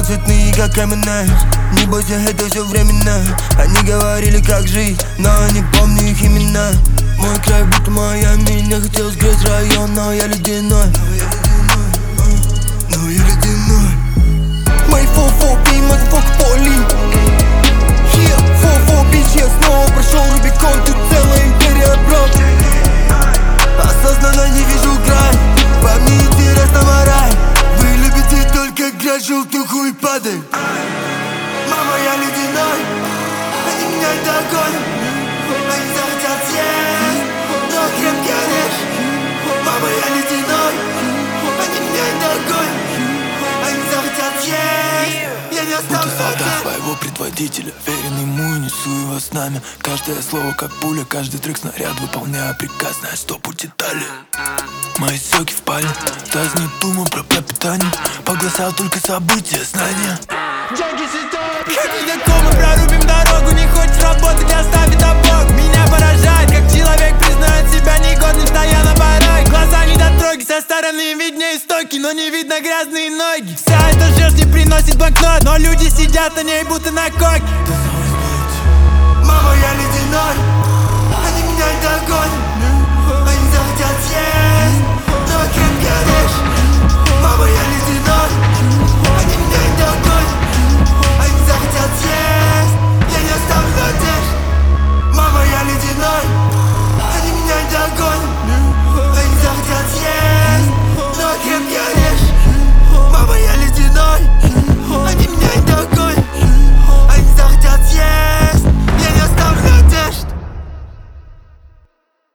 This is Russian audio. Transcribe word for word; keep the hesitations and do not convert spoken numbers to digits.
цветные, как эм энд эмс. Не бойся, это все временно. Они говорили, как жить, но не помню их имена. Мой край будто Майами, не хотел сгреть район, но я ледяной. Но я ледяной. Мои фо-фо-би, мазафок, поли. Yeah, фо-фо-би, я снова прошел Рубикон. Тут целая империя, бро. Осознанно не вижу край. Вам не интересна мораль. Вы любите только грязь, желтый хуй падает. Мама, я ледяной. Они меня догонят. Они захотят съесть, но крепкий орешек. Мама, я ледяной. Они меня догонят. Они захотят съесть. Я не оставлю солдат своего предводителя, верен ему и несу его с нами. Каждое слово как пуля, каждый трек снаряд. Выполняю приказ, знаю, что будет далее. Мои соки в пале, даже не думаю про пропитание. Поглощал только события, знания. Деньги светят. Приходи знакомый, прорубим дорогу. Не хочешь работать, оставит обок. Меня поражает, как человек признает себя негодным, стоя на пороге. Глаза недотроги, со стороны виднее истоки, но не видно грязные ноги. Вся эта жесть не приносит банкнот, но люди сидят на ней, будто на коке. Мама, я ледяной. Они меня догонят.